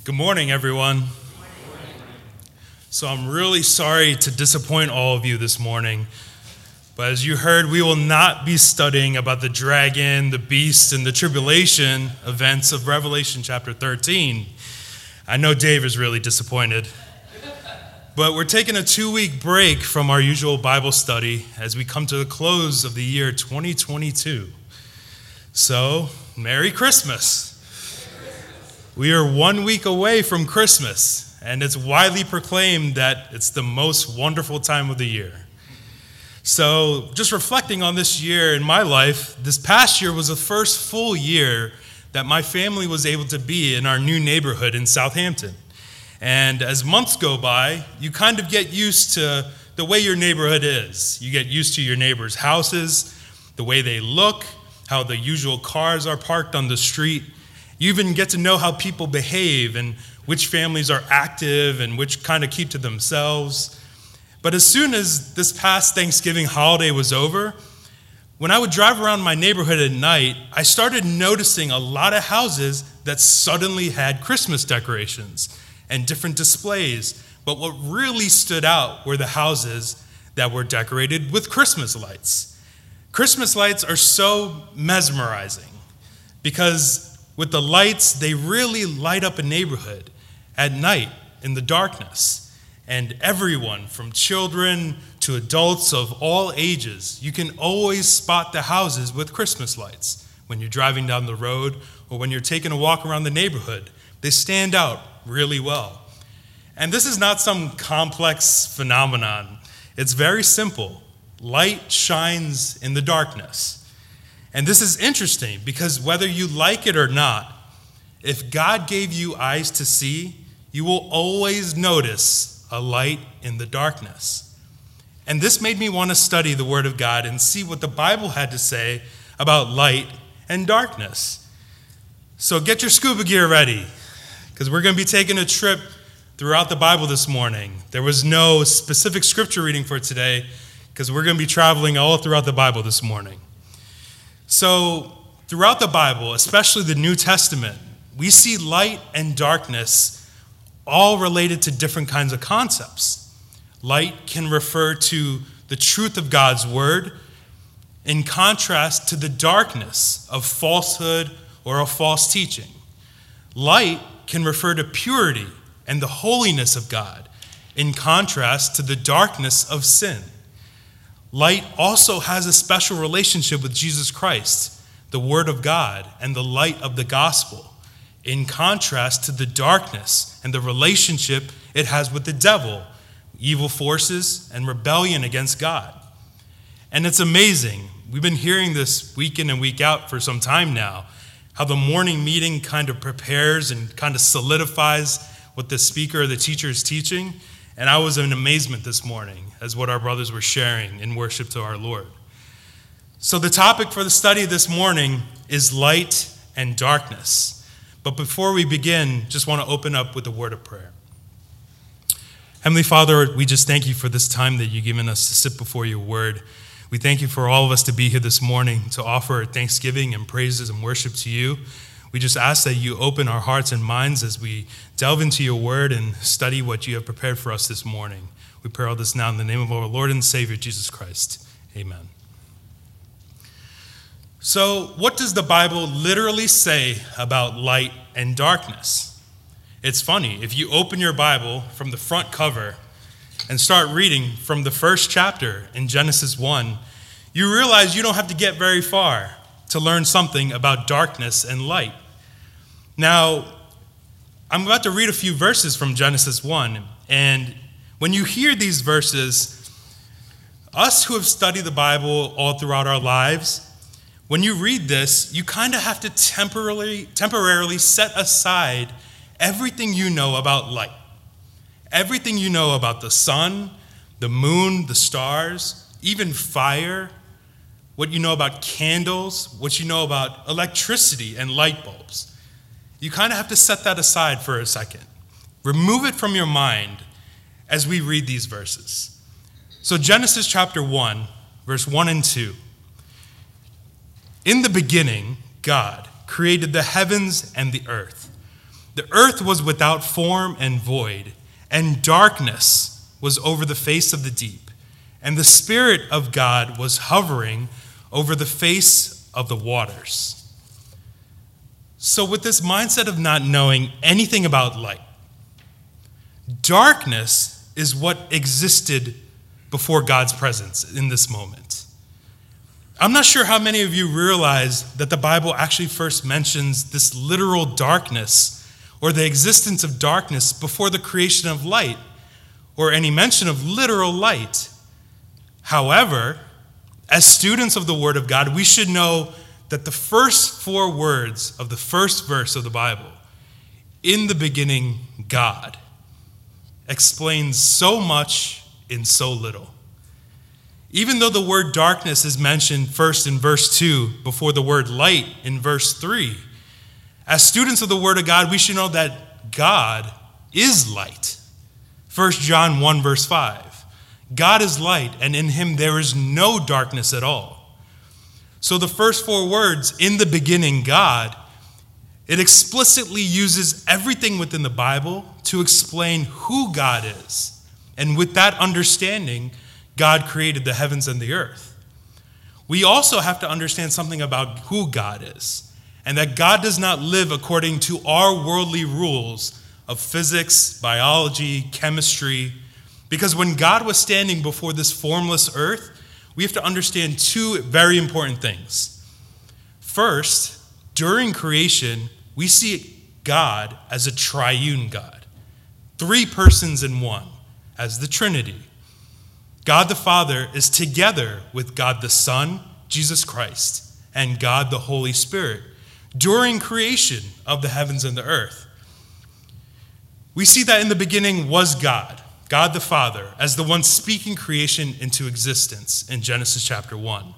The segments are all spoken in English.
Good morning, everyone. So I'm really sorry to disappoint all of you this morning, but as you heard, we will not be studying about the dragon, the beast, and the tribulation events of Revelation chapter 13. I know Dave is really disappointed, but we're taking a 2-week break from our usual Bible study as we come to the close of the year 2022. So, Merry Christmas. We are 1 week away from Christmas, and it's widely proclaimed that it's the most wonderful time of the year. So, just reflecting on this year in my life, this past year was the first full year that my family was able to be in our new neighborhood in Southampton. And as months go by, you kind of get used to the way your neighborhood is. You get used to your neighbors' houses, the way they look, how the usual cars are parked on the street. You even get to know how people behave and which families are active and which kind of keep to themselves. But as soon as this past Thanksgiving holiday was over, when I would drive around my neighborhood at night, I started noticing a lot of houses that suddenly had Christmas decorations and different displays. But what really stood out were the houses that were decorated with Christmas lights. Christmas lights are so mesmerizing because with the lights, they really light up a neighborhood at night in the darkness. And everyone, from children to adults of all ages, you can always spot the houses with Christmas lights when you're driving down the road or when you're taking a walk around the neighborhood. They stand out really well. And this is not some complex phenomenon. It's very simple. Light shines in the darkness. And this is interesting because whether you like it or not, if God gave you eyes to see, you will always notice a light in the darkness. And this made me want to study the Word of God and see what the Bible had to say about light and darkness. So get your scuba gear ready because we're going to be taking a trip throughout the Bible this morning. There was no specific scripture reading for today because we're going to be traveling all throughout the Bible this morning. So, throughout the Bible, especially the New Testament, we see light and darkness all related to different kinds of concepts. Light can refer to the truth of God's word in contrast to the darkness of falsehood or of false teaching. Light can refer to purity and the holiness of God in contrast to the darkness of sin. Light also has a special relationship with Jesus Christ, the Word of God, and the light of the gospel, in contrast to the darkness and the relationship it has with the devil, evil forces, and rebellion against God. And it's amazing. We've been hearing this week in and week out for some time now, how the morning meeting kind of prepares and kind of solidifies what the speaker or the teacher is teaching. And I was in amazement this morning as what our brothers were sharing in worship to our Lord. So the topic for the study this morning is light and darkness. But before we begin, just want to open up with a word of prayer. Heavenly Father, we just thank you for this time that you've given us to sit before your word. We thank you for all of us to be here this morning to offer thanksgiving and praises and worship to you. We just ask that you open our hearts and minds as we delve into your word and study what you have prepared for us this morning. We pray all this now in the name of our Lord and Savior, Jesus Christ. Amen. So, what does the Bible literally say about light and darkness? It's funny. If you open your Bible from the front cover and start reading from the first chapter in Genesis 1, you realize you don't have to get very far to learn something about darkness and light. Now, I'm about to read a few verses from Genesis 1, and when you hear these verses, us who have studied the Bible all throughout our lives, when you read this, you kind of have to temporarily set aside everything you know about light, everything you know about the sun, the moon, the stars, even fire, what you know about candles, what you know about electricity and light bulbs. You kind of have to set that aside for a second. Remove it from your mind as we read these verses. So Genesis chapter 1, verse 1 and 2. In the beginning, God created the heavens and the earth. The earth was without form and void, and darkness was over the face of the deep, and the Spirit of God was hovering over the face of the waters. So with this mindset of not knowing anything about light, darkness is what existed before God's presence in this moment. I'm not sure how many of you realize that the Bible actually first mentions this literal darkness or the existence of darkness before the creation of light or any mention of literal light. However, as students of the Word of God, we should know that the first 4 words of the first verse of the Bible, "In the beginning, God," explains so much in so little. Even though the word darkness is mentioned first in verse 2 before the word light in verse 3, as students of the Word of God, we should know that God is light. 1 John 1 verse 5. God is light, and in him there is no darkness at all. So the first 4 words, "In the beginning, God," it explicitly uses everything within the Bible to explain who God is. And with that understanding, God created the heavens and the earth. We also have to understand something about who God is, and that God does not live according to our worldly rules of physics, biology, chemistry. Because when God was standing before this formless earth, we have to understand 2 very important things. First, during creation, we see God as a triune God, 3 persons in one, as the Trinity. God the Father is together with God the Son, Jesus Christ, and God the Holy Spirit during creation of the heavens and the earth. We see that in the beginning was God, God the Father, as the one speaking creation into existence in Genesis chapter 1.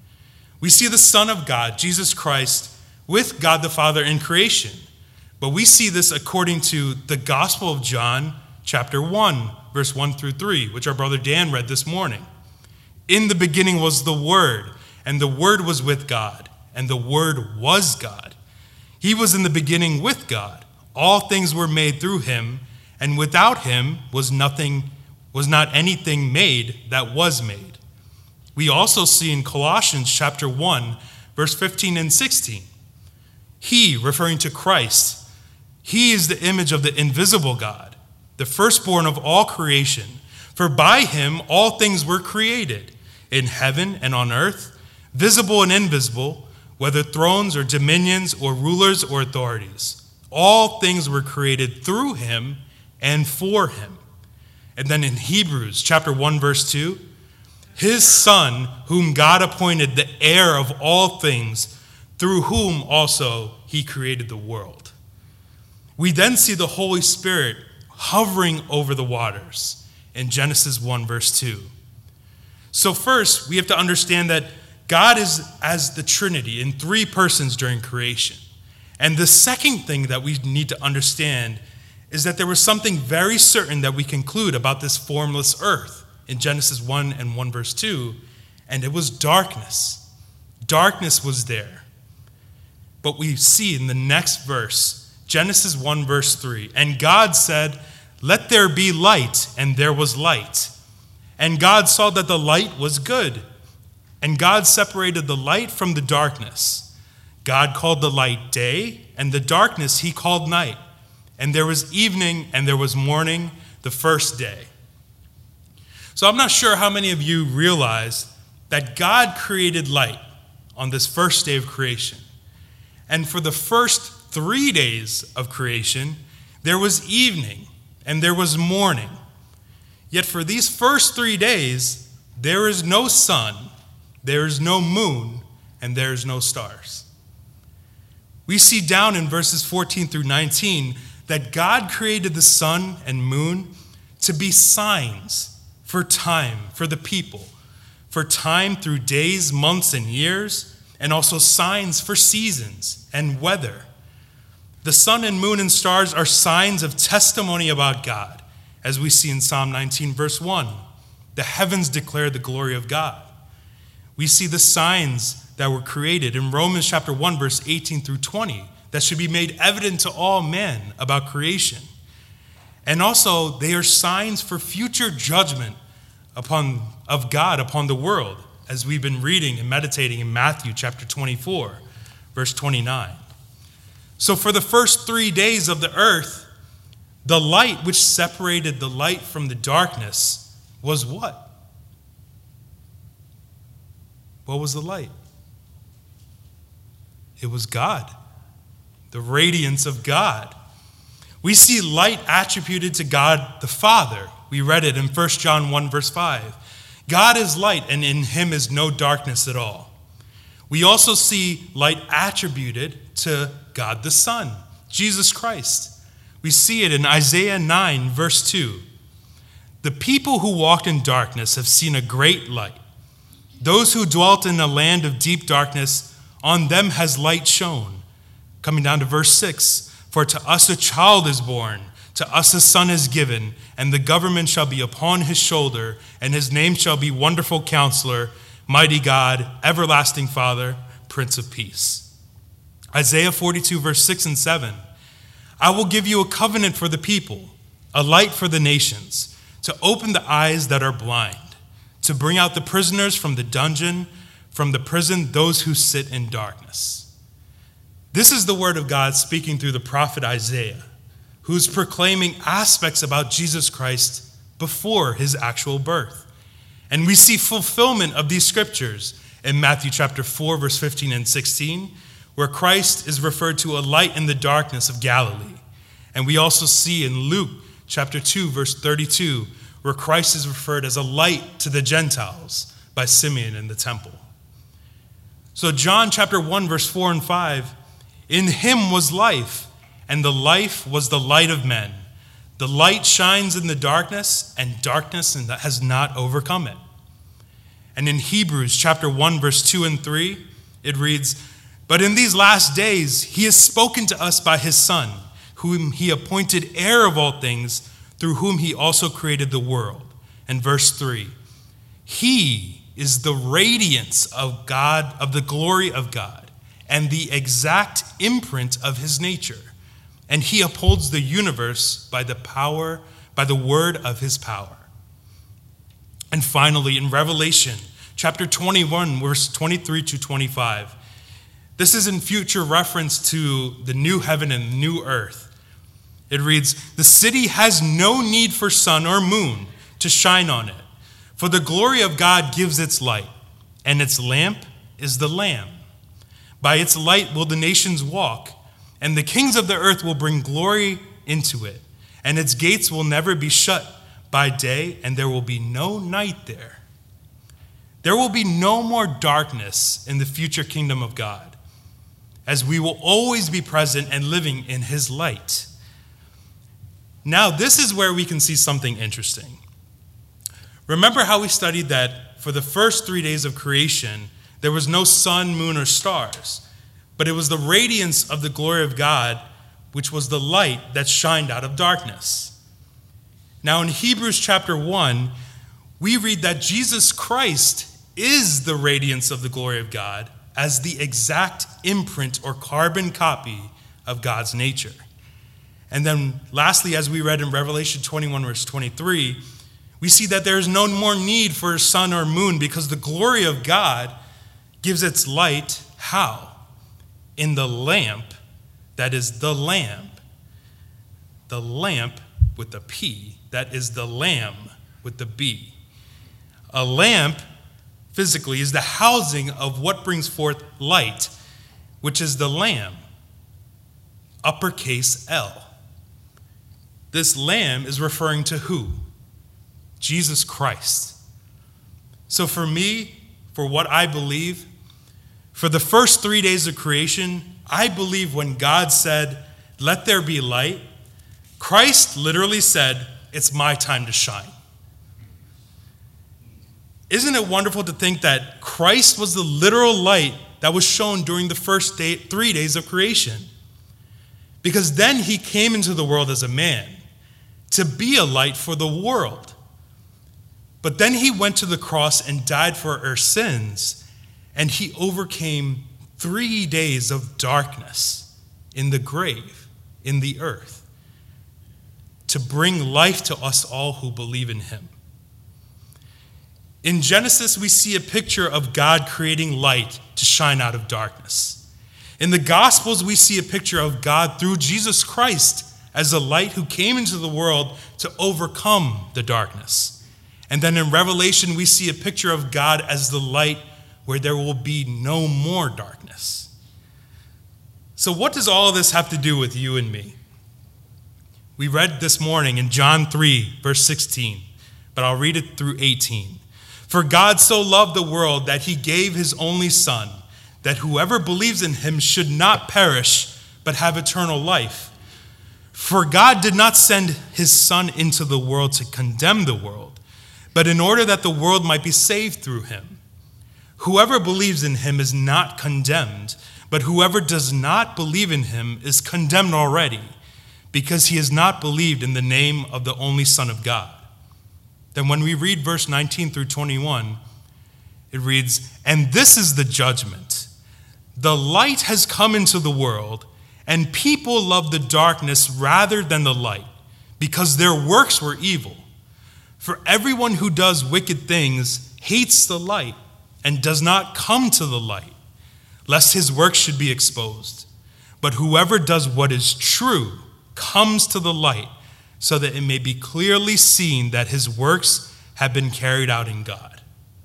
We see the Son of God, Jesus Christ, with God the Father in creation. But we see this according to the Gospel of John chapter 1, verse 1 through 3, which our brother Dan read this morning. "In the beginning was the Word, and the Word was with God, and the Word was God. He was in the beginning with God. All things were made through him, and without him was not anything made that was made." We also see in Colossians chapter 1, verse 15 and 16. He, referring to Christ, he is the image of the invisible God, the firstborn of all creation. For by him all things were created, in heaven and on earth, visible and invisible, whether thrones or dominions or rulers or authorities. All things were created through him and for him. And then in Hebrews chapter 1, verse 2, his Son, whom God appointed the heir of all things, through whom also he created the world. We then see the Holy Spirit hovering over the waters in Genesis 1, verse 2. So first, we have to understand that God is as the Trinity in 3 persons during creation. And the second thing that we need to understand is that there was something very certain that we conclude about this formless earth in Genesis 1 and 1 verse 2, and it was darkness. Darkness was there. But we see in the next verse, Genesis 1 verse 3, "And God said, 'Let there be light,' and there was light. And God saw that the light was good. And God separated the light from the darkness. God called the light day, and the darkness he called night. And there was evening and there was morning the first day." So I'm not sure how many of you realize that God created light on this first day of creation. And for the first 3 days of creation, there was evening and there was morning. Yet for these first 3 days, there is no sun, there is no moon, and there is no stars. We see down in verses 14 through 19 that God created the sun and moon to be signs for time, for the people, for time through days, months, and years, and also signs for seasons and weather. The sun and moon and stars are signs of testimony about God, as we see in Psalm 19, verse 1. The heavens declare the glory of God. We see the signs that were created in Romans chapter 1, verse 18 through 20, that should be made evident to all men about creation. And also, they are signs for future judgment of God upon the world, as we've been reading and meditating in Matthew chapter 24, verse 29. So for the first 3 days of the earth, the light which separated the light from the darkness was what? What was the light? It was God, the radiance of God. We see light attributed to God the Father. We read it in 1 John 1, verse 5. God is light, and in him is no darkness at all. We also see light attributed to God the Son, Jesus Christ. We see it in Isaiah 9, verse 2. The people who walked in darkness have seen a great light. Those who dwelt in a land of deep darkness, on them has light shone. Coming down to verse 6. For to us a child is born, to us a son is given, and the government shall be upon his shoulder, and his name shall be Wonderful Counselor, Mighty God, Everlasting Father, Prince of Peace. Isaiah 42, verse 6 and 7. I will give you a covenant for the people, a light for the nations, to open the eyes that are blind, to bring out the prisoners from the dungeon, from the prison those who sit in darkness. This is the word of God speaking through the prophet Isaiah, who's proclaiming aspects about Jesus Christ before his actual birth. And we see fulfillment of these scriptures in Matthew chapter 4, verse 15 and 16, where Christ is referred to a light in the darkness of Galilee. And we also see in Luke chapter 2, verse 32, where Christ is referred as a light to the Gentiles by Simeon in the temple. So John chapter 1, verse 4 and 5, in him was life, and the life was the light of men. The light shines in the darkness, and darkness has not overcome it. And in Hebrews chapter 1, verse 2 and 3, it reads, but in these last days he has spoken to us by his Son, whom he appointed heir of all things, through whom he also created the world. And verse 3, he is the radiance of God, of the glory of God, and the exact imprint of his nature. And he upholds the universe by the word of his power. And finally, in Revelation chapter 21, verse 23 to 25, this is in future reference to the new heaven and new earth. It reads, the city has no need for sun or moon to shine on it, for the glory of God gives its light, and its lamp is the Lamb. By its light will the nations walk, and the kings of the earth will bring glory into it, and its gates will never be shut by day, and there will be no night there. There will be no more darkness in the future kingdom of God, as we will always be present and living in his light. Now, this is where we can see something interesting. Remember how we studied that for the first 3 days of creation, there was no sun, moon, or stars, but it was the radiance of the glory of God, which was the light that shined out of darkness. Now in Hebrews chapter 1, we read that Jesus Christ is the radiance of the glory of God as the exact imprint or carbon copy of God's nature. And then lastly, as we read in Revelation 21, verse 23, we see that there is no more need for sun or moon because the glory of God gives its light how? In the lamp that is the Lamb. The lamp with the P, that is the Lamb with the B. A lamp, physically, is the housing of what brings forth light, which is the Lamb, uppercase L. This Lamb is referring to who? Jesus Christ. So for me, for what I believe, for the first 3 days of creation, I believe when God said, let there be light, Christ literally said, it's my time to shine. Isn't it wonderful to think that Christ was the literal light that was shown during the first 3 days of creation? Because then he came into the world as a man to be a light for the world. But then he went to the cross and died for our sins, and he overcame 3 days of darkness in the grave, in the earth, to bring life to us all who believe in him. In Genesis, we see a picture of God creating light to shine out of darkness. In the Gospels, we see a picture of God through Jesus Christ as the light who came into the world to overcome the darkness. And then in Revelation, we see a picture of God as the light where there will be no more darkness. So what does all of this have to do with you and me? We read this morning in John 3, verse 16, but I'll read it through 18. For God so loved the world that he gave his only Son, that whoever believes in him should not perish, but have eternal life. For God did not send his Son into the world to condemn the world, but in order that the world might be saved through him. Whoever believes in him is not condemned, but whoever does not believe in him is condemned already, because he has not believed in the name of the only Son of God. Then when we read verse 19 through 21, it reads, "And this is the judgment. The light has come into the world, and people love the darkness rather than the light, because their works were evil. For everyone who does wicked things hates the light and does not come to the light, lest his works should be exposed. But whoever does what is true comes to the light, so that it may be clearly seen that his works have been carried out in God."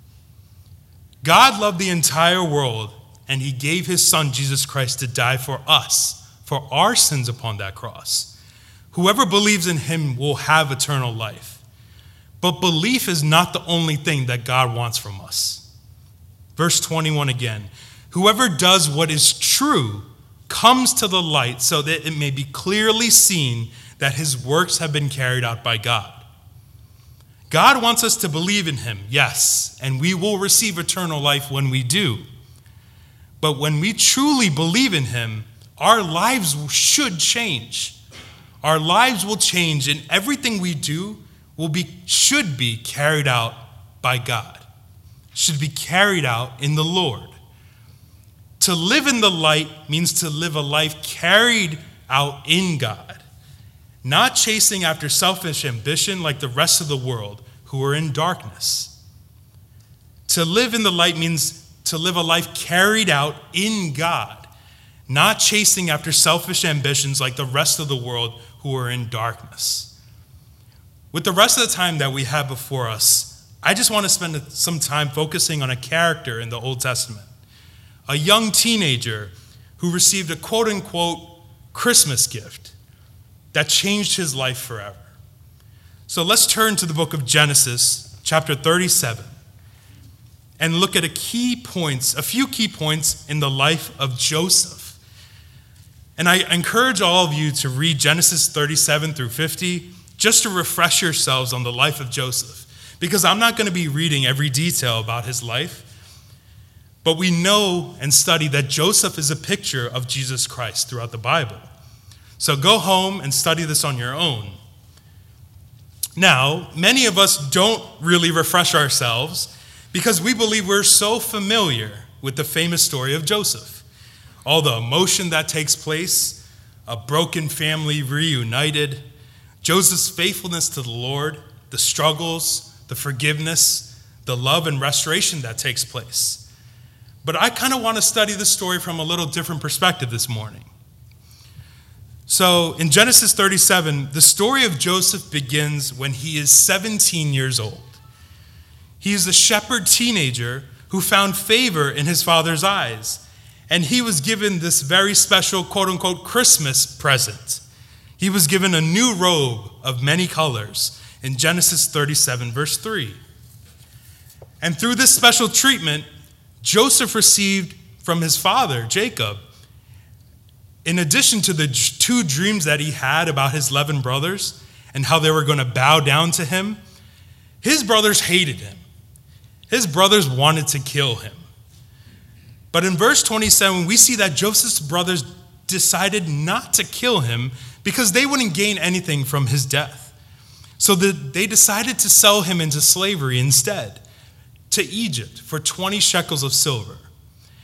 God loved the entire world, and he gave his Son, Jesus Christ, to die for us, for our sins upon that cross. Whoever believes in him will have eternal life. But belief is not the only thing that God wants from us. Verse 21 again, "Whoever does what is true comes to the light, so that it may be clearly seen that his works have been carried out by God." God wants us to believe in him, yes, and we will receive eternal life when we do. But when we truly believe in him, our lives should change. Our lives will change, and everything we do should be carried out by God, should be carried out in the Lord. To live in the light means to live a life carried out in God, not chasing after selfish ambition like the rest of the world who are in darkness. To live in the light means to live a life carried out in God, not chasing after selfish ambitions like the rest of the world who are in darkness. With the rest of the time that we have before us, I just want to spend some time focusing on a character in the Old Testament, a young teenager who received a quote-unquote Christmas gift that changed his life forever. So let's turn to the book of Genesis, chapter 37, and look at a few key points in the life of Joseph. And I encourage all of you to read Genesis 37 through 50 just to refresh yourselves on the life of Joseph, because I'm not going to be reading every detail about his life, but we know and study that Joseph is a picture of Jesus Christ throughout the Bible. So go home and study this on your own. Now, many of us don't really refresh ourselves because we believe we're so familiar with the famous story of Joseph. All the emotion that takes place, a broken family reunited, Joseph's faithfulness to the Lord, the struggles, the forgiveness, the love and restoration that takes place. But I kind of want to study the story from a little different perspective this morning. So in Genesis 37, the story of Joseph begins when he is 17 years old. He is a shepherd teenager who found favor in his father's eyes, and he was given this very special quote-unquote Christmas present. He was given a new robe of many colors in Genesis 37, verse 3. And through this special treatment, Joseph received from his father, Jacob, in addition to the 2 dreams that he had about his 11 brothers and how they were going to bow down to him, his brothers hated him. His brothers wanted to kill him. But in verse 27, we see that Joseph's brothers decided not to kill him because they wouldn't gain anything from his death. So they decided to sell him into slavery instead, to Egypt for 20 shekels of silver.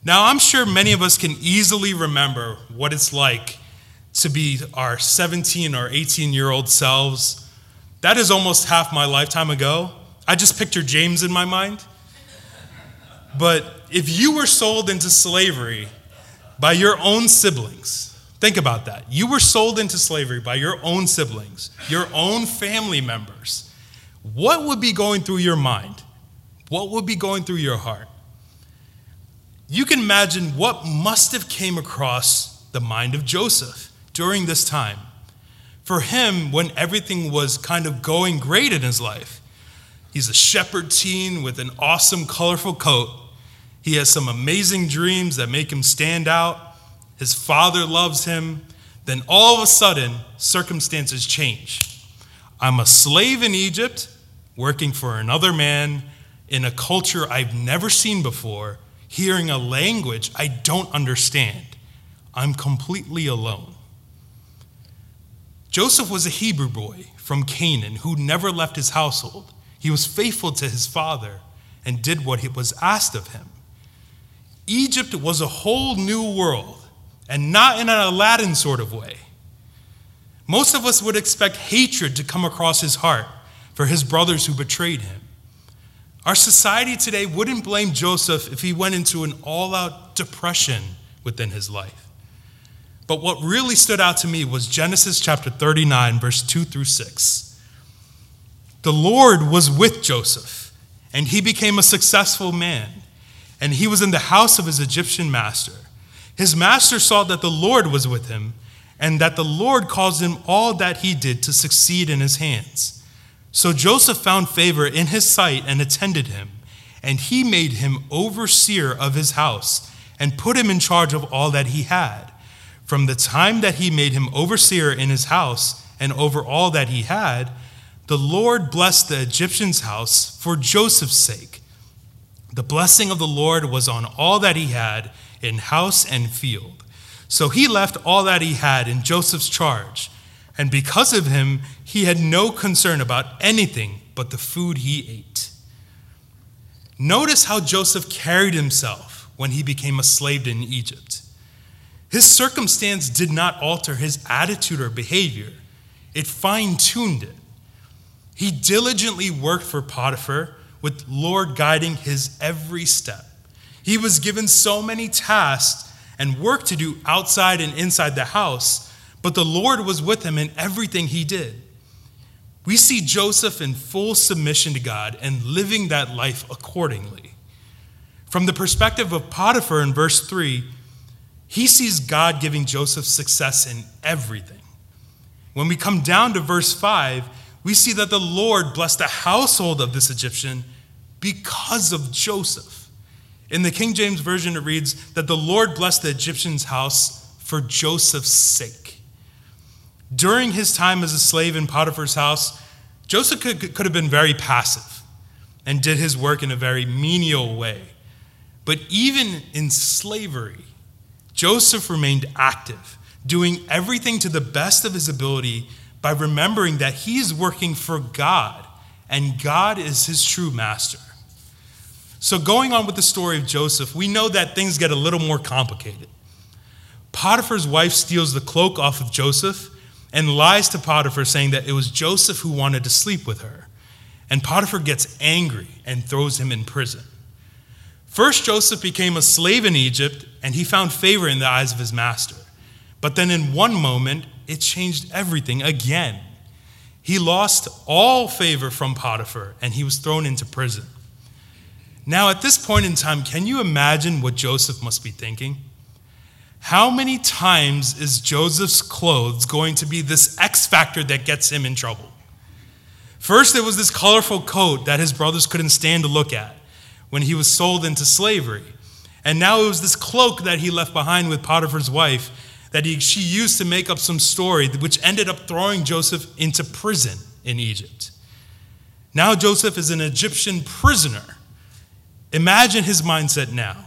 Now, I'm sure many of us can easily remember what it's like to be our 17 or 18-year-old selves. That is almost half my lifetime ago. I just picture James in my mind. But if you were sold into slavery by your own siblings, think about that. You were sold into slavery by your own siblings, your own family members. What would be going through your mind? What would be going through your heart? You can imagine what must have came across the mind of Joseph during this time. For him, when everything was kind of going great in his life, he's a shepherd teen with an awesome, colorful coat. He has some amazing dreams that make him stand out. His father loves him. Then all of a sudden, circumstances change. I'm a slave in Egypt, working for another man in a culture I've never seen before, hearing a language I don't understand. I'm completely alone. Joseph was a Hebrew boy from Canaan who never left his household. He was faithful to his father and did what was asked of him. Egypt was a whole new world, and not in an Aladdin sort of way. Most of us would expect hatred to come across his heart for his brothers who betrayed him. Our society today wouldn't blame Joseph if he went into an all-out depression within his life. But what really stood out to me was Genesis chapter 39, verse 2 through 6. The Lord was with Joseph, and he became a successful man, and he was in the house of his Egyptian master. His master saw that the Lord was with him, and that the Lord caused him all that he did to succeed in his hands. So Joseph found favor in his sight and attended him, and he made him overseer of his house and put him in charge of all that he had. From the time that he made him overseer in his house and over all that he had, the Lord blessed the Egyptian's house for Joseph's sake. The blessing of the Lord was on all that he had in house and field. So he left all that he had in Joseph's charge, and because of him, he had no concern about anything but the food he ate. Notice how Joseph carried himself when he became a slave in Egypt. His circumstance did not alter his attitude or behavior. It fine-tuned it. He diligently worked for Potiphar, with Lord guiding his every step. He was given so many tasks and work to do outside and inside the house, but the Lord was with him in everything he did. We see Joseph in full submission to God and living that life accordingly. From the perspective of Potiphar in verse 3, he sees God giving Joseph success in everything. When we come down to verse 5, we see that the Lord blessed the household of this Egyptian because of Joseph. In the King James Version, it reads that the Lord blessed the Egyptian's house for Joseph's sake. During his time as a slave in Potiphar's house, Joseph could have been very passive and did his work in a very menial way. But even in slavery, Joseph remained active, doing everything to the best of his ability by remembering that he's working for God, and God is his true master. So going on with the story of Joseph, we know that things get a little more complicated. Potiphar's wife steals the cloak off of Joseph and lies to Potiphar, saying that it was Joseph who wanted to sleep with her. And Potiphar gets angry and throws him in prison. First, Joseph became a slave in Egypt, and he found favor in the eyes of his master. But then in one moment, it changed everything again. He lost all favor from Potiphar, and he was thrown into prison. Now, at this point in time, can you imagine what Joseph must be thinking? How many times is Joseph's clothes going to be this X factor that gets him in trouble? First, it was this colorful coat that his brothers couldn't stand to look at when he was sold into slavery. And now it was this cloak that he left behind with Potiphar's wife that she used to make up some story, which ended up throwing Joseph into prison in Egypt. Now Joseph is an Egyptian prisoner. Imagine his mindset now.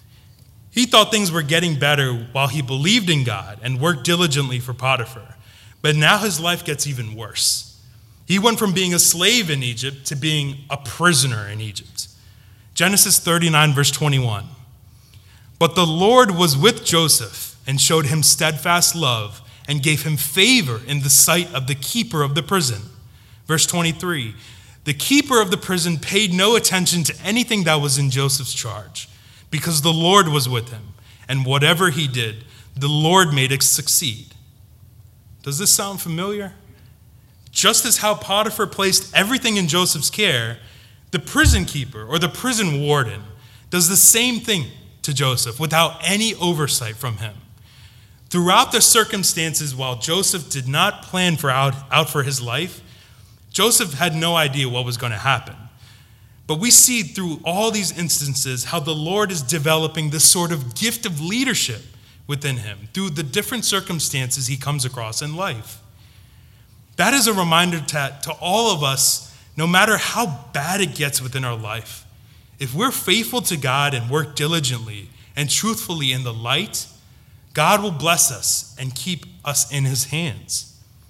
He thought things were getting better while he believed in God and worked diligently for Potiphar. But now his life gets even worse. He went from being a slave in Egypt to being a prisoner in Egypt. Genesis 39, verse 21. But the Lord was with Joseph and showed him steadfast love and gave him favor in the sight of the keeper of the prison. Verse 23, the keeper of the prison paid no attention to anything that was in Joseph's charge, because the Lord was with him, and whatever he did, the Lord made it succeed. Does this sound familiar? Just as how Potiphar placed everything in Joseph's care, the prison keeper or the prison warden does the same thing to Joseph without any oversight from him. Throughout the circumstances, while Joseph did not plan out for his life, Joseph had no idea what was going to happen. But we see through all these instances how the Lord is developing this sort of gift of leadership within him through the different circumstances he comes across in life. That is a reminder to all of us, no matter how bad it gets within our life, if we're faithful to God and work diligently and truthfully in the light, God will bless us and keep us in his hands.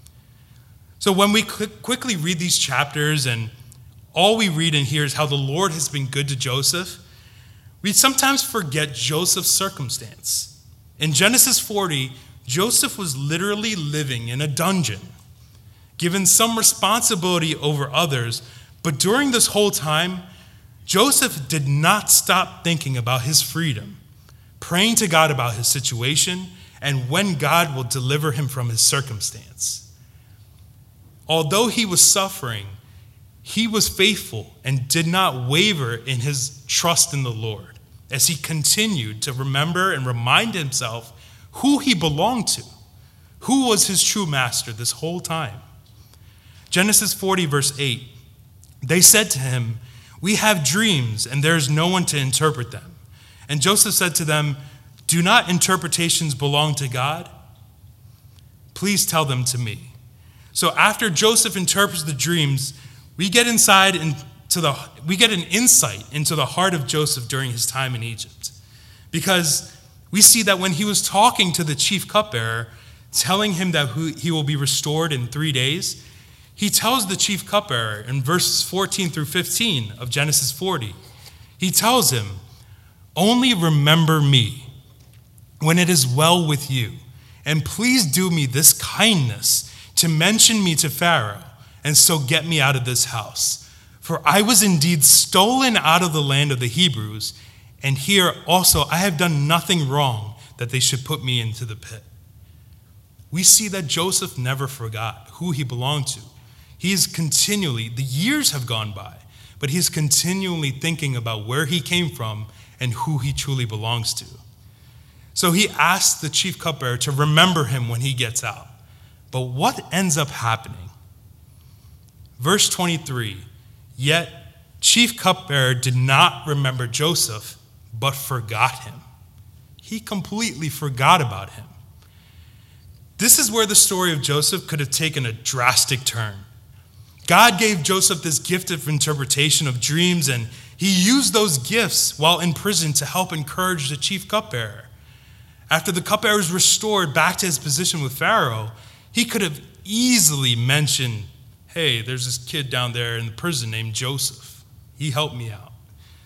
So when we quickly read these chapters and all we read and hear is how the Lord has been good to Joseph, we sometimes forget Joseph's circumstance. In Genesis 40, Joseph was literally living in a dungeon, given some responsibility over others, but during this whole time, Joseph did not stop thinking about his freedom, praying to God about his situation and when God will deliver him from his circumstance. Although he was suffering, he was faithful and did not waver in his trust in the Lord as he continued to remember and remind himself who he belonged to, who was his true master this whole time. Genesis 40, verse 8, they said to him, "We have dreams, and there is no one to interpret them." And Joseph said to them, "Do not interpretations belong to God? Please tell them to me." So after Joseph interprets the dreams, we get an insight into the heart of Joseph during his time in Egypt. Because we see that when he was talking to the chief cupbearer, telling him that he will be restored in 3 days, he tells the chief cupbearer in verses 14 through 15 of Genesis 40, he tells him, "Only remember me when it is well with you, and please do me this kindness to mention me to Pharaoh, and so get me out of this house. For I was indeed stolen out of the land of the Hebrews, and here also I have done nothing wrong that they should put me into the pit." We see that Joseph never forgot who he belonged to. He is continually, the years have gone by, but he is continually thinking about where he came from and who he truly belongs to. So he asks the chief cupbearer to remember him when he gets out. But what ends up happening? Verse 23, yet chief cupbearer did not remember Joseph, but forgot him. He completely forgot about him. This is where the story of Joseph could have taken a drastic turn. God gave Joseph this gift of interpretation of dreams, and he used those gifts while in prison to help encourage the chief cupbearer. After the cupbearer was restored back to his position with Pharaoh, he could have easily mentioned, "Hey, there's this kid down there in the prison named Joseph. He helped me out."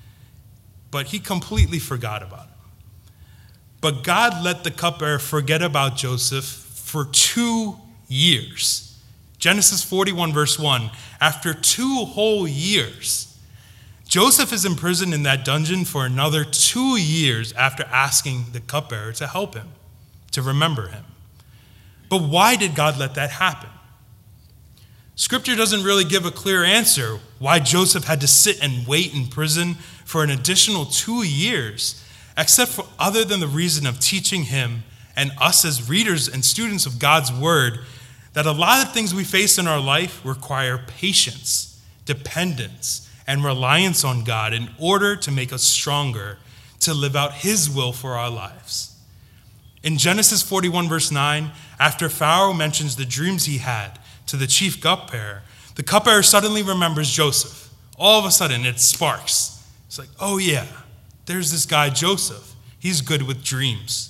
But he completely forgot about him. But God let the cupbearer forget about Joseph for 2 years. Genesis 41, verse 1, after 2 whole years, Joseph is imprisoned in that dungeon for another 2 years after asking the cupbearer to help him, to remember him. But why did God let that happen? Scripture doesn't really give a clear answer why Joseph had to sit and wait in prison for an additional 2 years, except for other than the reason of teaching him and us as readers and students of God's word that a lot of things we face in our life require patience, dependence, and reliance on God in order to make us stronger to live out his will for our lives. In Genesis 41, verse 9, after Pharaoh mentions the dreams he had to the chief cupbearer, the cupbearer suddenly remembers Joseph. All of a sudden, it sparks. It's like, oh yeah, there's this guy Joseph. He's good with dreams.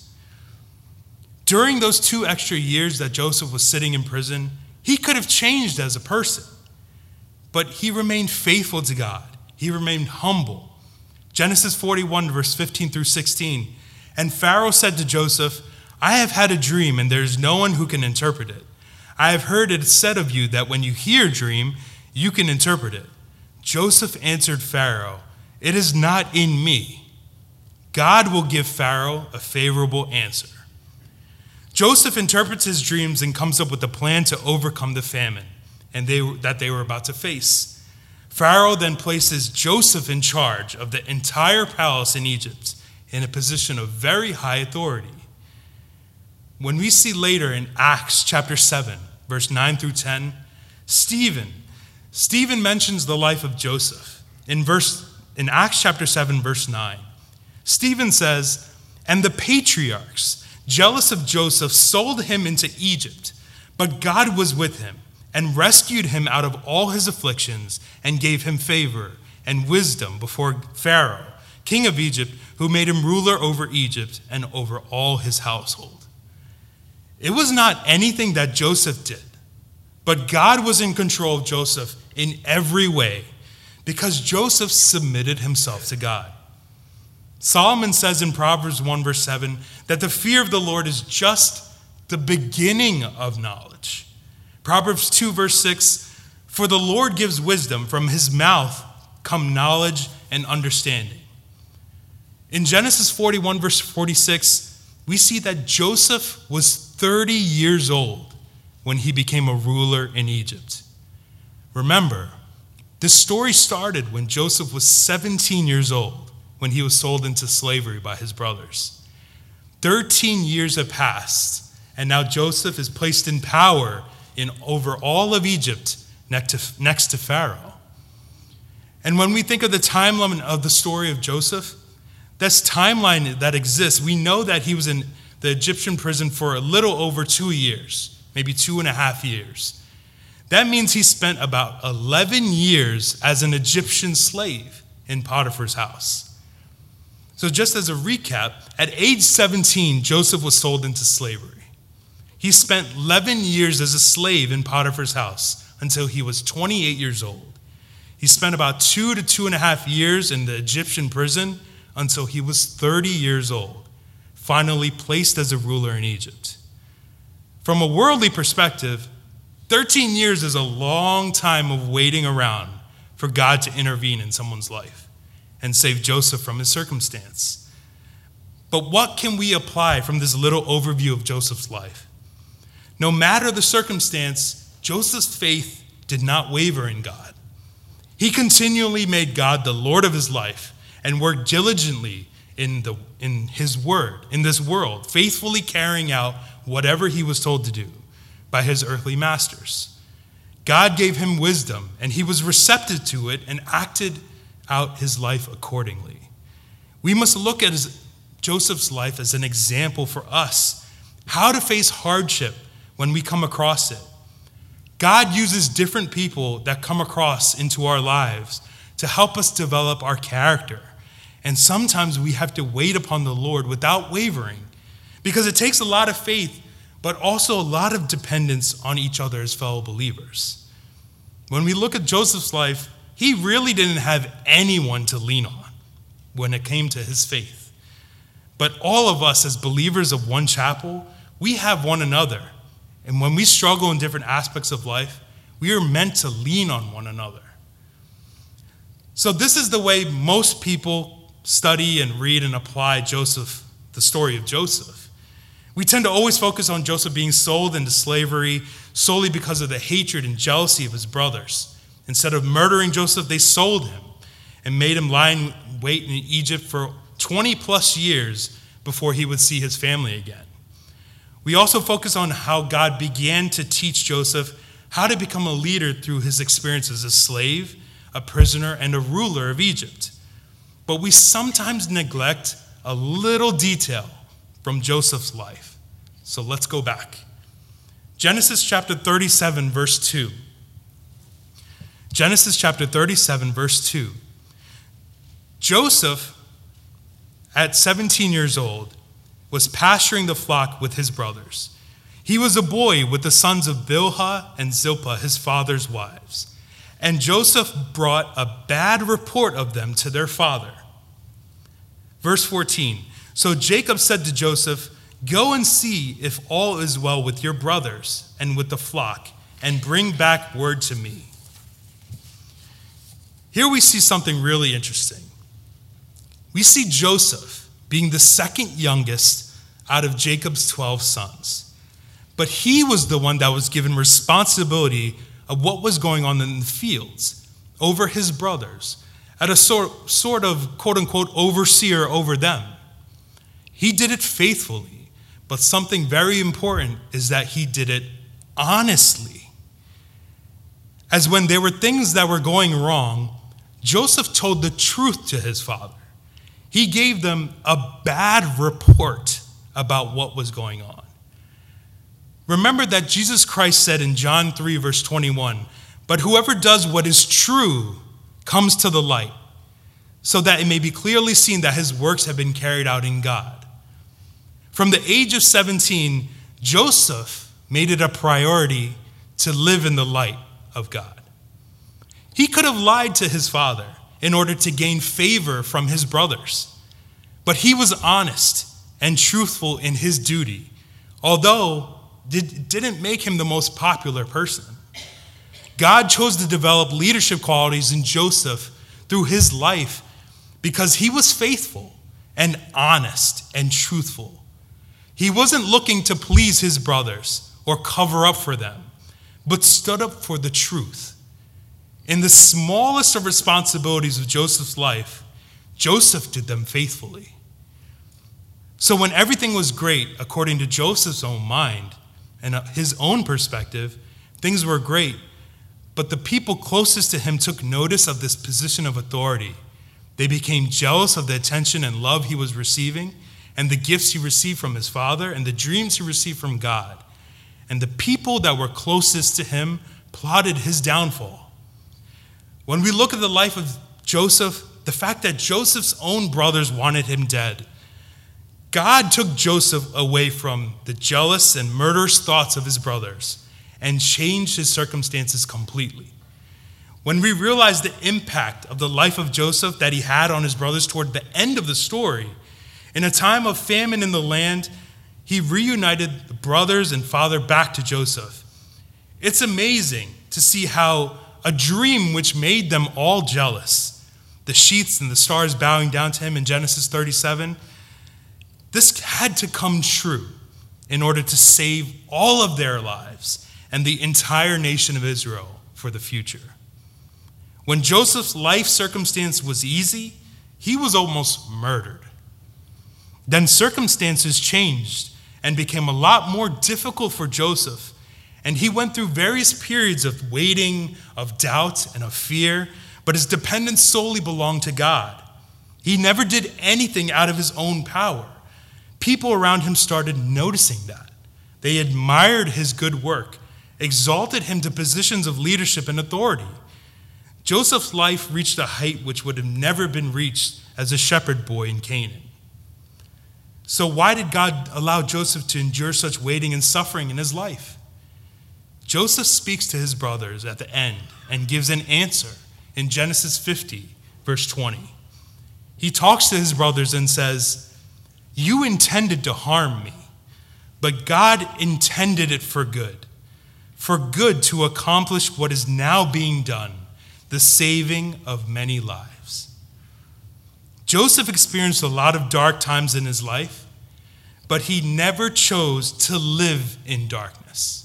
During those 2 extra years that Joseph was sitting in prison, he could have changed as a person. But he remained faithful to God. He remained humble. Genesis 41, verse 15 through 16. And Pharaoh said to Joseph, I have had a dream, and there is no one who can interpret it. I have heard it said of you that when you hear a dream, you can interpret it. Joseph answered Pharaoh, it is not in me. God will give Pharaoh a favorable answer. Joseph interprets his dreams and comes up with a plan to overcome the famine that they were about to face. Pharaoh then places Joseph in charge of the entire palace in Egypt in a position of very high authority. When we see later in Acts chapter 7, verse 9 through 10, Stephen mentions the life of Joseph. In Acts chapter 7, verse 9, Stephen says, and the patriarchs, jealous of Joseph, sold him into Egypt, but God was with him and rescued him out of all his afflictions and gave him favor and wisdom before Pharaoh, king of Egypt, who made him ruler over Egypt and over all his household. It was not anything that Joseph did, but God was in control of Joseph in every way because Joseph submitted himself to God. Solomon says in Proverbs 1 verse 7 that the fear of the Lord is just the beginning of knowledge. Proverbs 2 verse 6, for the Lord gives wisdom, from his mouth come knowledge and understanding. In Genesis 41 verse 46, we see that Joseph was 30 years old when he became a ruler in Egypt. Remember, this story started when Joseph was 17 years old, when he was sold into slavery by his brothers. 13 years have passed, and now Joseph is placed in power over all of Egypt next to Pharaoh. And when we think of the timeline of the story of Joseph, this timeline that exists, we know that he was in the Egyptian prison for a little over 2 years, maybe 2.5 years. That means he spent about 11 years as an Egyptian slave in Potiphar's house. So just as a recap, at age 17, Joseph was sold into slavery. He spent 11 years as a slave in Potiphar's house until he was 28 years old. He spent about 2 to 2.5 years in the Egyptian prison until he was 30 years old, finally placed as a ruler in Egypt. From a worldly perspective, 13 years is a long time of waiting around for God to intervene in someone's life and save Joseph from his circumstance. But what can we apply from this little overview of Joseph's life? No matter the circumstance, Joseph's faith did not waver in God. He continually made God the Lord of his life and worked diligently in his word, in this world, faithfully carrying out whatever he was told to do by his earthly masters. God gave him wisdom, and he was receptive to it and acted out his life accordingly. We must look at Joseph's life as an example for us, how to face hardship when we come across it. God uses different people that come across into our lives to help us develop our character. And sometimes we have to wait upon the Lord without wavering, because it takes a lot of faith, but also a lot of dependence on each other as fellow believers. When we look at Joseph's life, he really didn't have anyone to lean on when it came to his faith. But all of us as believers of One Chapel, we have one another. And when we struggle in different aspects of life, we are meant to lean on one another. So this is the way most people study and read and apply Joseph, the story of Joseph. We tend to always focus on Joseph being sold into slavery solely because of the hatred and jealousy of his brothers. Instead of murdering Joseph, they sold him and made him lie in wait in Egypt for 20 plus years before he would see his family again. We also focus on how God began to teach Joseph how to become a leader through his experience as a slave, a prisoner, and a ruler of Egypt. But we sometimes neglect a little detail from Joseph's life. So let's go back. Genesis chapter 37, verse 2. Genesis chapter 37, verse 2. Joseph, at 17 years old, was pasturing the flock with his brothers. He was a boy with the sons of Bilhah and Zilpah, his father's wives. And Joseph brought a bad report of them to their father. Verse 14. So Jacob said to Joseph, "Go and see if all is well with your brothers and with the flock, and bring back word to me." Here we see something really interesting. We see Joseph being the second youngest out of Jacob's 12 sons. But he was the one that was given responsibility of what was going on in the fields over his brothers, at a sort of quote-unquote overseer over them. He did it faithfully, but something very important is that he did it honestly. As when there were things that were going wrong, Joseph told the truth to his father. He gave them a bad report about what was going on. Remember that Jesus Christ said in John 3, verse 21, "But whoever does what is true comes to the light, so that it may be clearly seen that his works have been carried out in God." From the age of 17, Joseph made it a priority to live in the light of God. He could have lied to his father in order to gain favor from his brothers, but he was honest and truthful in his duty, although it didn't make him the most popular person. God chose to develop leadership qualities in Joseph through his life because he was faithful and honest and truthful. He wasn't looking to please his brothers or cover up for them, but stood up for the truth. In the smallest of responsibilities of Joseph's life, Joseph did them faithfully. So when everything was great, according to Joseph's own mind and his own perspective, things were great. But the people closest to him took notice of this position of authority. They became jealous of the attention and love he was receiving, and the gifts he received from his father, and the dreams he received from God. And the people that were closest to him plotted his downfall. When we look at the life of Joseph, the fact that Joseph's own brothers wanted him dead, God took Joseph away from the jealous and murderous thoughts of his brothers and changed his circumstances completely. When we realize the impact of the life of Joseph that he had on his brothers toward the end of the story, in a time of famine in the land, he reunited the brothers and father back to Joseph. It's amazing to see how a dream which made them all jealous, the sheets and the stars bowing down to him in Genesis 37, this had to come true in order to save all of their lives and the entire nation of Israel for the future. When Joseph's life circumstance was easy, he was almost murdered. Then circumstances changed and became a lot more difficult for Joseph, and he went through various periods of waiting, of doubt, and of fear, but his dependence solely belonged to God. He never did anything out of his own power. People around him started noticing that. They admired his good work, exalted him to positions of leadership and authority. Joseph's life reached a height which would have never been reached as a shepherd boy in Canaan. So why did God allow Joseph to endure such waiting and suffering in his life? Joseph speaks to his brothers at the end and gives an answer in Genesis 50, verse 20. He talks to his brothers and says, "You intended to harm me, but God intended it for good to accomplish what is now being done, the saving of many lives." Joseph experienced a lot of dark times in his life, but he never chose to live in darkness.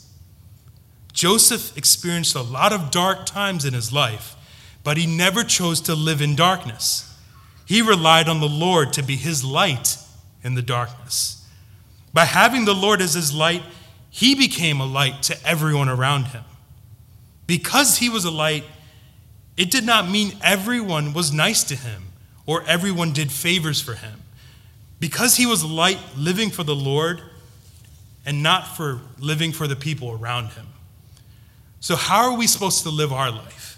Joseph experienced a lot of dark times in his life, but he never chose to live in darkness. He relied on the Lord to be his light in the darkness. By having the Lord as his light, he became a light to everyone around him. Because he was a light, it did not mean everyone was nice to him or everyone did favors for him. Because he was a light living for the Lord and not for living for the people around him. So how are we supposed to live our life?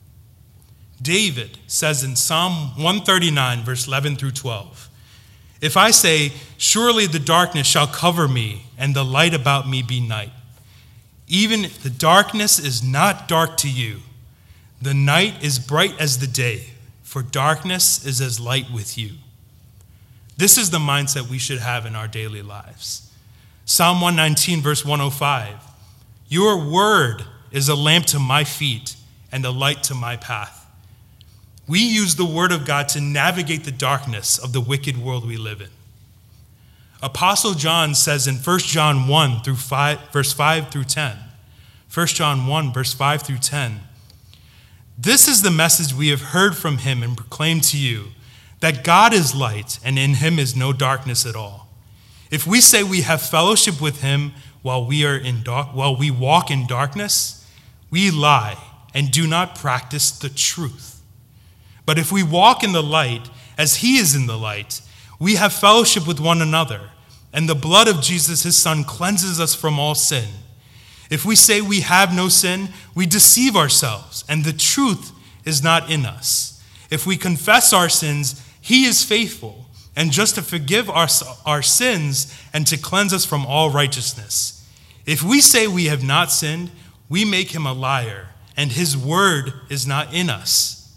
David says in Psalm 139, verse 11 through 12, "If I say, surely the darkness shall cover me, and the light about me be night. Even the darkness is not dark to you. The night is bright as the day, for darkness is as light with you. This is the mindset we should have in our daily lives. Psalm 119, verse 105. Your word is a lamp to my feet and a light to my path. We use the word of God to navigate the darkness of the wicked world we live in. Apostle John says in 1 John 1 through 5, verse 5 through 10, 1 John 1, verse 5 through 10, this is the message we have heard from him and proclaimed to you, that God is light and in him is no darkness at all. If we say we have fellowship with him while we walk in darkness, we lie and do not practice the truth. But if we walk in the light as he is in the light, we have fellowship with one another, and the blood of Jesus, his son, cleanses us from all sin. If we say we have no sin, we deceive ourselves, and the truth is not in us. If we confess our sins, he is faithful and just to forgive our sins and to cleanse us from all righteousness. If we say we have not sinned, we make him a liar, and his word is not in us.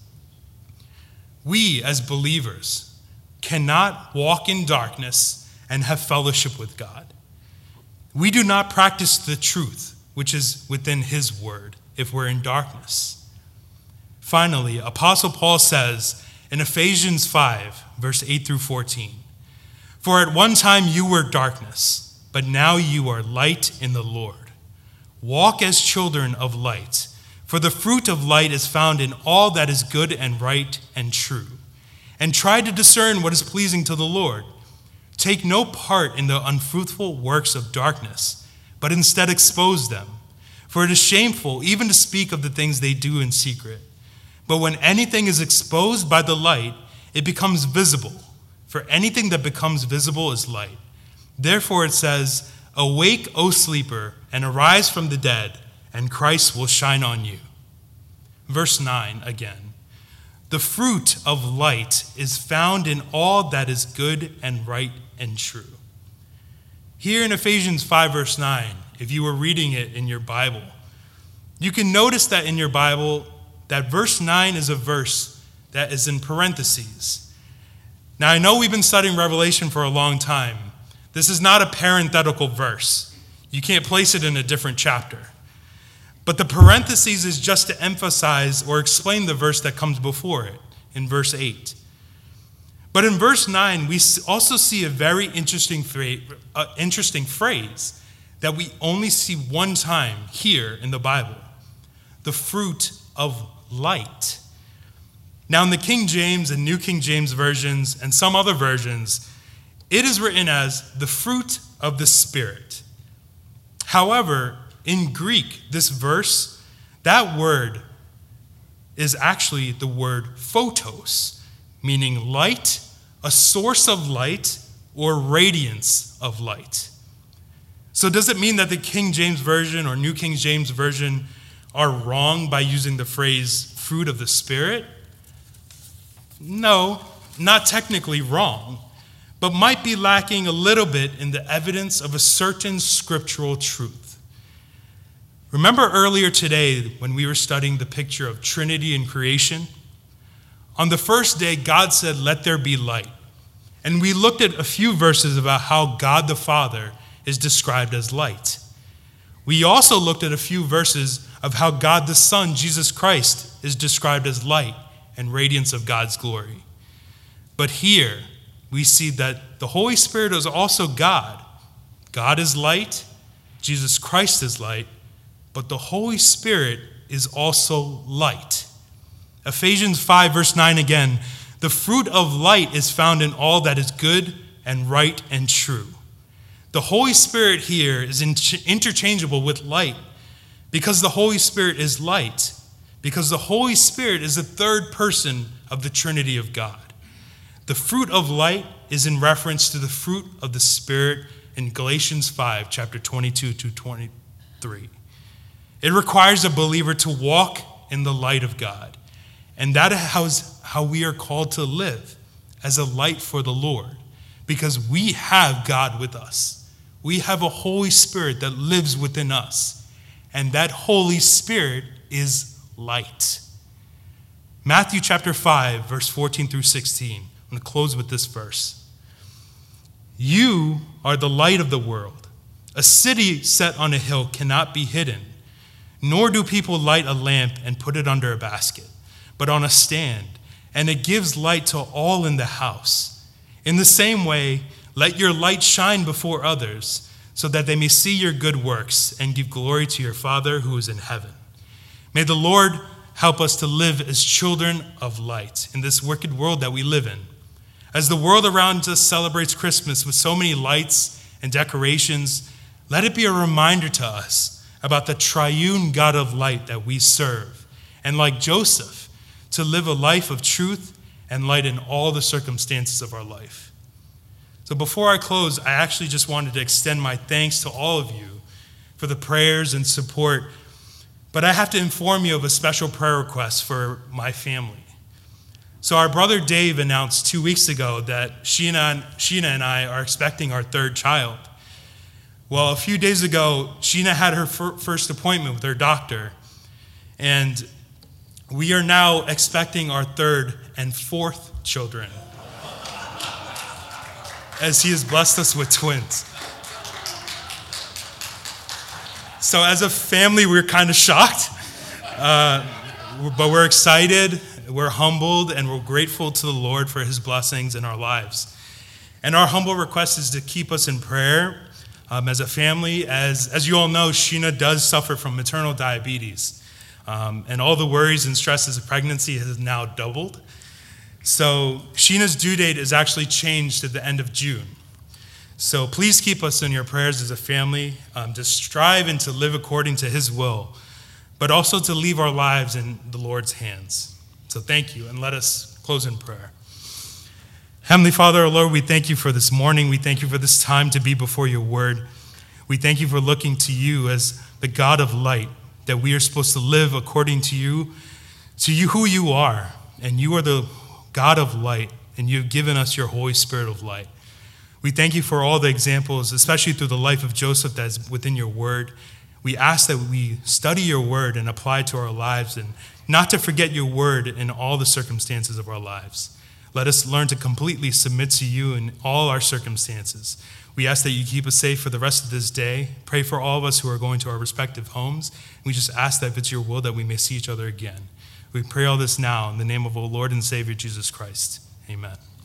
We, as believers, cannot walk in darkness and have fellowship with God. We do not practice the truth, which is within his word, if we're in darkness. Finally, Apostle Paul says in Ephesians 5, verse 8 through 14, for at one time you were darkness, but now you are light in the Lord. Walk as children of light, for the fruit of light is found in all that is good and right and true. And try to discern what is pleasing to the Lord. Take no part in the unfruitful works of darkness, but instead expose them. For it is shameful even to speak of the things they do in secret. But when anything is exposed by the light, it becomes visible. For anything that becomes visible is light. Therefore it says, awake, O sleeper, and arise from the dead, and Christ will shine on you. Verse 9 again. The fruit of light is found in all that is good and right and true. Here in Ephesians 5, verse 9, if you were reading it in your Bible, you can notice that in your Bible, that verse 9 is a verse that is in parentheses. Now, I know we've been studying Revelation for a long time. This is not a parenthetical verse. You can't place it in a different chapter. But the parentheses is just to emphasize or explain the verse that comes before it, in verse 8. But in verse 9, we also see a very interesting phrase that we only see one time here in the Bible. The fruit of light. Now in the King James and New King James versions and some other versions, it is written as the fruit of the Spirit. However, in Greek, this verse, that word is actually the word photos, meaning light, a source of light, or radiance of light. So does it mean that the King James Version or New King James Version are wrong by using the phrase fruit of the Spirit? No, not technically wrong, but might be lacking a little bit in the evidence of a certain scriptural truth. Remember earlier today when we were studying the picture of Trinity and creation? On the first day, God said, let there be light. And we looked at a few verses about how God the Father is described as light. We also looked at a few verses of how God the Son, Jesus Christ, is described as light and radiance of God's glory. But here, we see that the Holy Spirit is also God. God is light, Jesus Christ is light, but the Holy Spirit is also light. Ephesians 5, verse 9 again, the fruit of light is found in all that is good and right and true. The Holy Spirit here is interchangeable with light because the Holy Spirit is light, because the Holy Spirit is the third person of the Trinity of God. The fruit of light is in reference to the fruit of the Spirit in Galatians 5, chapter 22 to 23. It requires a believer to walk in the light of God. And that is how we are called to live, as a light for the Lord, because we have God with us. We have a Holy Spirit that lives within us, and that Holy Spirit is light. Matthew chapter 5, verse 14 through 16. I'm going to close with this verse. You are the light of the world. A city set on a hill cannot be hidden, nor do people light a lamp and put it under a basket, but on a stand, and it gives light to all in the house. In the same way, let your light shine before others, so that they may see your good works and give glory to your Father who is in heaven. May the Lord help us to live as children of light in this wicked world that we live in. As the world around us celebrates Christmas with so many lights and decorations, let it be a reminder to us about the triune God of light that we serve, and like Joseph, to live a life of truth and light in all the circumstances of our life. So before I close, I actually just wanted to extend my thanks to all of you for the prayers and support, but I have to inform you of a special prayer request for my family. So our brother Dave announced 2 weeks ago that Sheena and I are expecting our third child. Well, a few days ago, Sheena had her first appointment with her doctor, and we are now expecting our third and fourth children, as he has blessed us with twins. So as a family, we're kind of shocked, but we're excited, we're humbled, and we're grateful to the Lord for his blessings in our lives. And our humble request is to keep us in prayer as a family. As you all know, Sheena does suffer from maternal diabetes, and all the worries and stresses of pregnancy has now doubled. So Sheena's due date is actually changed to the end of June. So please keep us in your prayers as a family, to strive and to live according to his will, but also to leave our lives in the Lord's hands. So thank you, and let us close in prayer. Heavenly Father, our Lord, we thank you for this morning. We thank you for this time to be before your word. We thank you for looking to you as the God of light, that we are supposed to live according to you who you are. And you are the God of light, and you have given us your Holy Spirit of light. We thank you for all the examples, especially through the life of Joseph that's within your word. We ask that we study your word and apply it to our lives, and not to forget your word in all the circumstances of our lives. Let us learn to completely submit to you in all our circumstances. We ask that you keep us safe for the rest of this day. Pray for all of us who are going to our respective homes. We just ask that if it's your will that we may see each other again. We pray all this now in the name of our Lord and Savior, Jesus Christ. Amen.